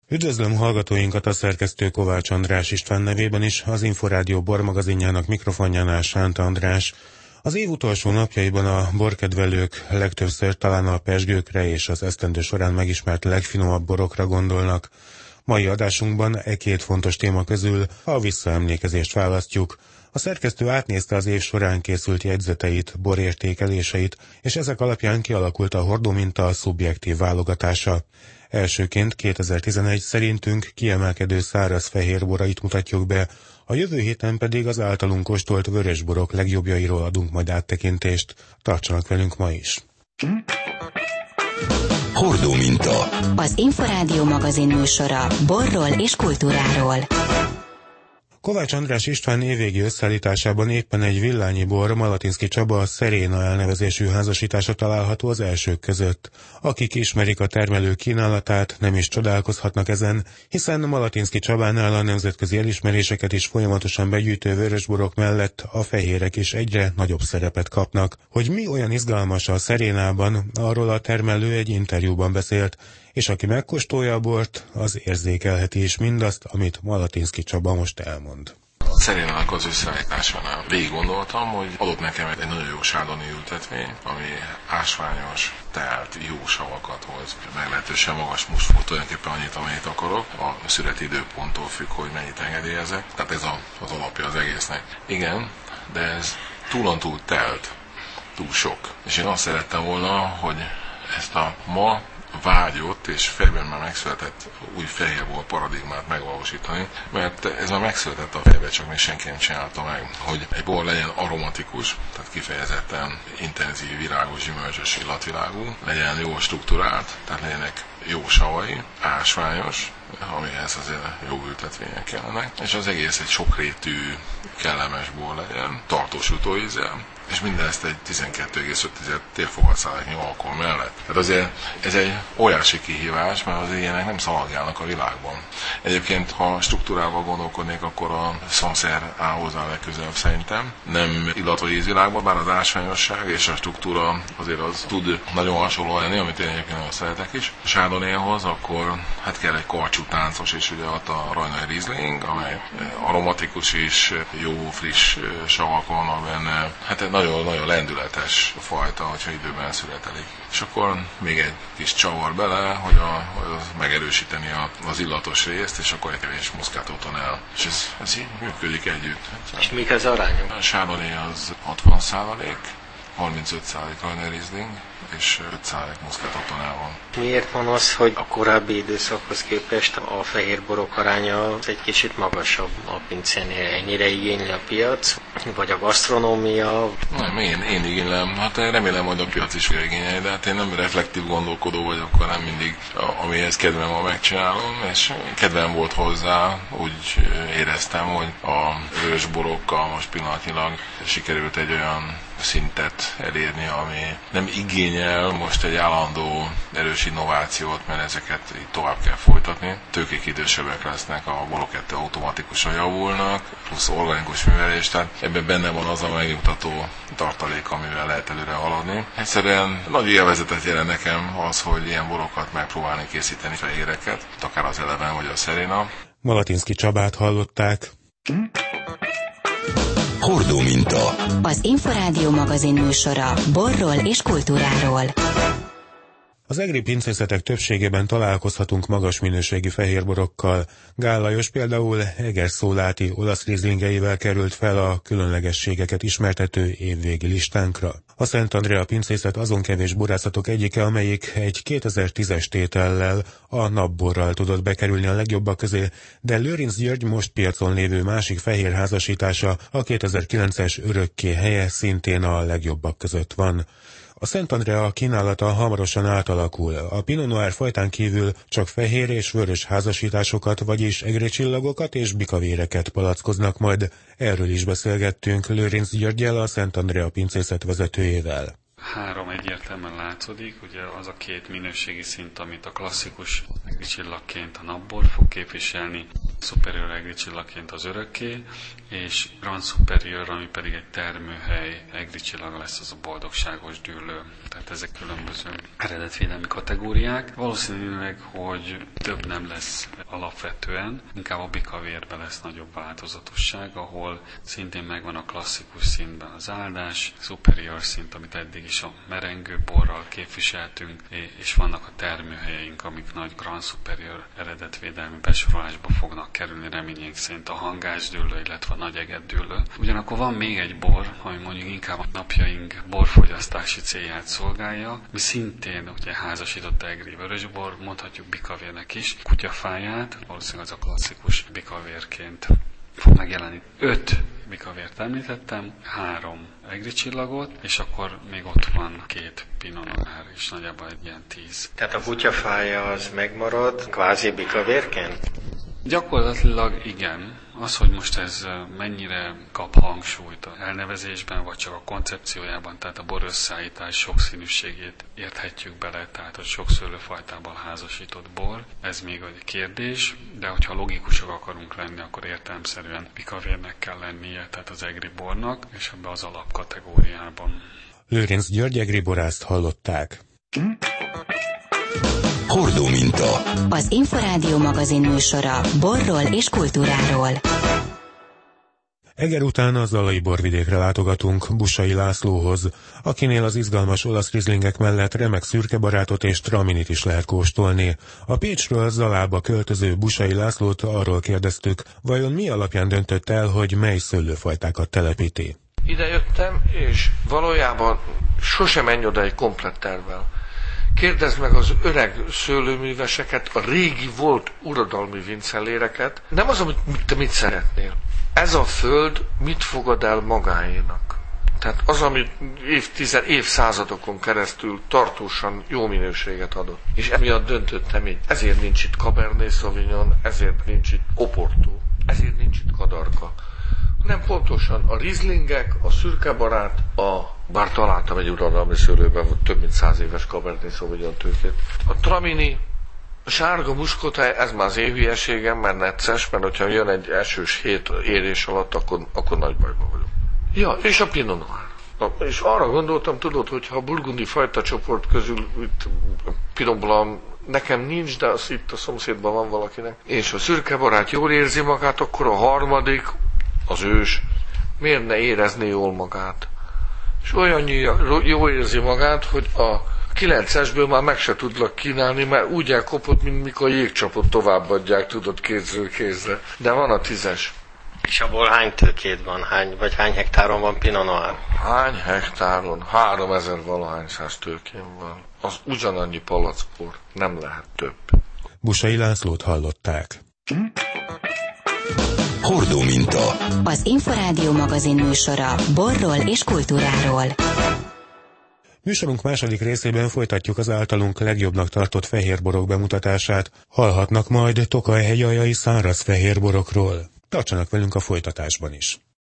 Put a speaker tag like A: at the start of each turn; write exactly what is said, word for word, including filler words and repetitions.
A: Üdvözlöm hallgatóinkat a szerkesztő Kovács András István nevében is, az Inforádió bormagazinjának mikrofonjánál Sánta András. Az év utolsó napjaiban a borkedvelők legtöbbször talán a pezsgőkre és az esztendő során megismert legfinomabb borokra gondolnak. Mai adásunkban e két fontos téma közül a visszaemlékezést választjuk. A szerkesztő átnézte az év során készült jegyzeteit, borértékeléseit, és ezek alapján kialakult a hordóminta szubjektív válogatása. Elsőként kétezer-tizenegy szerintünk kiemelkedő száraz fehérborait mutatjuk be, a jövő héten pedig az általunk kóstolt vörösborok legjobbjairól adunk majd áttekintést. Tartsanak velünk ma is!
B: Hordóminta.
C: Az Inforádió magazin műsora borról és kultúráról.
A: Kovács András István évvégi összeállításában éppen egy villányi bor, Malatinszky Csaba Szeréna elnevezésű házasítása található az elsők között. Akik ismerik a termelő kínálatát, nem is csodálkozhatnak ezen, hiszen Malatinszky Csabánál a nemzetközi elismeréseket is folyamatosan begyűjtő vörösborok mellett a fehérek is egyre nagyobb szerepet kapnak. Hogy mi olyan izgalmas a Szerénában, arról a termelő egy interjúban beszélt, és aki megkóstolja a bort, az érzékelheti is mindazt, amit Malatinszky Csaba most elmond.
D: Szerénának az összeállításánál végig gondoltam, hogy adott nekem egy nagyon jó sárdoni ültetvény, ami ásványos, telt, jó savakat hoz, meglehetősen magas mustfó, tulajdonképpen annyit, amennyit akarok. A szüreti időponttól függ, hogy mennyit engedélyezek. Tehát ez a, az alapja az egésznek. Igen, de ez túlon túl telt, túl sok. És én azt szerettem volna, hogy ezt a ma vágyott és fejben már megszületett új fehérbor paradigmát megvalósítani, mert ez már megszületett a fejben, csak még senki nem csinálta meg, hogy egy bor legyen aromatikus, tehát kifejezetten intenzív, virágos, gyümölcsös illatvilágú, legyen jó struktúrált, tehát legyenek jó savai, ásványos, amihez azért jó ültetvények kellenek, és az egész egy sokrétű, kellemes bor legyen, tartós utóízzel, és mindezt egy tizenkettő egész öt térfogatszázaléknyi alkohol mellett. Tehát azért ez egy óriási kihívás, mert az ilyenek nem szaladgálnak a világban. Egyébként, ha struktúrával gondolkodnék, akkor a Sancerre áll hozzá a legközelebb szerintem. Nem illat vagy ízvilágban, bár az ásványosság és a struktúra azért az tud nagyon hasonló lenni, amit én egyébként nagyon szeretek is. A Chardonnayhoz akkor hát kell egy karcsú táncos, és ugye ott a Rajnai Riesling, amely aromatikus is, jó friss savak vannak benne. Hát nagyon-nagyon lendületes fajta, hogyha időben születelik. És akkor még egy kis csavar bele, hogy, a, hogy az megerősíteni a, az illatos részt, és akkor egy kevés muszkátótonell. És ez, ez így működik együtt.
E: És mik az arányok?
D: A Chardonnay az hatvan százalék, harmincöt százalék Rajnai Riesling, és öt százalék muszkátótonell van.
E: Miért van az, hogy a korábbi időszakhoz képest a fehérborok aránya egy kicsit magasabb a pincénél? Ennyire igényli a piac, vagy a gasztronómia?
D: Nem, én, én igénylem. Hát én remélem, hogy a piac is fogja igényelni, de hát én nem reflektív gondolkodó vagyok, akkor nem mindig, amihez kedvem van, megcsinálom, és kedvem volt hozzá, úgy éreztem, hogy a vörösborokkal most pillanatnyilag sikerült egy olyan szintet elérni, ami nem igényel most egy állandó erős innovációt, mert ezeket így tovább kell folytatni. Tőkék idősebbek lesznek, a borok ettől automatikusan javulnak, plusz organikus művelés, tehát ebben benne van az a megnyugtató tartalék, amivel lehet előre haladni. Egyszerűen nagy élvezetet jelent nekem az, hogy ilyen borokat megpróbálni készíteni, fehéreket, akár az Eleven vagy a Szeréna.
A: Malatinszky Csabát hallották.
B: Hordóminta.
C: Az Inforádió magazin műsora borról és kultúráról.
A: Az egri pincészetek többségében találkozhatunk magas minőségi fehérborokkal. Gál Lajos például egerszóláti olasz rizlingeivel került fel a különlegességeket ismertető évvégi listánkra. A Szent Andrea pincészet azon kevés borászatok egyike, amelyik egy kétezer-tízes tétellel, a napborral tudott bekerülni a legjobbak közé, de Lőrinc György most piacon lévő másik fehér házasítása, a kétezer-kilences örökké helye szintén a legjobbak között van. A Szent Andrea kínálata hamarosan átalakul. A Pinot Noir fajtán kívül csak fehér és vörös házasításokat, vagyis egri csillagokat és bikavéreket palackoznak majd. Erről is beszélgettünk Lőrinc Györggyel, a Szent Andrea pincészet vezetőjével.
F: Három egyértelműen látszódik, ugye az a két minőségi szint, amit a klasszikus egri csillagként a napbor fog képviselni. Superior egri csillagként az örökké, és Grand Superior, ami pedig egy termőhely egri csillag lesz, az a boldogságos dűlő. Tehát ezek különböző eredetvédelmi kategóriák. Valószínűleg, hogy több nem lesz alapvetően, inkább a bikavérben lesz nagyobb változatosság, ahol szintén megvan a klasszikus szintben az áldás, superior szint, amit eddig is a merengő borral képviseltünk, és vannak a termőhelyeink, amik nagy Grand Superior eredetvédelmi besorolásba fognak kerülni, reményénk szerint a hangásdűlő, illetve a nagy egedűlő. Ugyanakkor van még egy bor, ami mondjuk inkább a napjaink borfogyasztási célját szolgálja, mi szintén ugye házasított egri vörösbor, mondhatjuk bikavérnek is, kutyafáját, valószínűleg az a klasszikus bikavérként fog megjelenni. Öt bikavért említettem, három egri csillagot, és akkor még ott van két Pinot Noir, és nagyjából egy ilyen tíz.
E: Tehát a kutyafája az megmarad kvázi bikavérként?
F: Gyakorlatilag igen. Az, hogy most ez mennyire kap hangsúlyt a elnevezésben, vagy csak a koncepciójában, tehát a bor összeállítás sokszínűségét érthetjük bele, tehát hogy sok szőlőfajtával házasított bor. Ez még egy kérdés, de hogyha logikusak akarunk lenni, akkor értelemszerűen bikavérnek kell lennie, tehát az egri bornak, és ebbe az alapkategóriában.
A: Lőrinc György egri borászt hallották.
B: Hordó minta.
C: Az Inforádió magazin műsora borról és kultúráról.
A: Eger után a zalai borvidékre látogatunk Bussai Lászlóhoz, akinél az izgalmas olasz rizlingek mellett remek szürkebarátot és traminit is lehet kóstolni. A Pécsről Zalába költöző Bussai Lászlót arról kérdeztük, vajon mi alapján döntött el, hogy mely szőlőfajtákat telepíti.
G: Ide jöttem, és valójában sosem menj oda egy komplett tervvel. Kérdezd meg az öreg szőlőműveseket, a régi volt uradalmi vincelléreket. Nem az, amit te mit szeretnél. Ez a föld mit fogad el magáénak. Tehát az, amit évtized, évszázadokon keresztül tartósan jó minőséget adott. És emiatt döntöttem így. Ezért nincs itt Cabernet Sauvignon, ezért nincs itt Oporto, ezért nincs itt Kadarka. Nem pontosan a rizlingek, a szürkebarát, a bár találtam egy uradalmi szőlőben több mint száz éves Cabernet Sauvignon tőkét. A tramini, a sárga muskota, ez már az én hülyeségem, mert necces, mert hogyha jön egy esős hét érés alatt, akkor, akkor nagy bajban vagyok. Ja, és a Pinot Noir. Na, és arra gondoltam, tudod, hogyha a burgundi fajta csoport közül itt Pinot Blanc nekem nincs, de az itt a szomszédban van valakinek, és a szürkebarát jól érzi magát, akkor a harmadik, az ős, miért ne érezné jól magát? És olyan jól érzi magát, hogy a kilencesből már meg se tudlak kínálni, mert úgy elkopott, mint mikor a jégcsapot továbbadják, tudod, kézről kézre. De van a tízes.
E: És abból hány tőkéd van? Hány, vagy hány hektáron van Pinot Noir?
G: Hány hektáron? Háromezer valahány száz tőkén van. Az ugyanannyi palackbor. Nem lehet több.
A: Bussai Lászlót hallották.
B: Hordó minta.
C: Az Inforádió magazin műsora borról és kultúráról.
A: Műsorunk második részében folytatjuk az általunk legjobbnak tartott fehérborok bemutatását. Hallhatnak majd Tokaj hegyaljahi száraz fehérborokról. Tartsanak velünk a folytatásban is.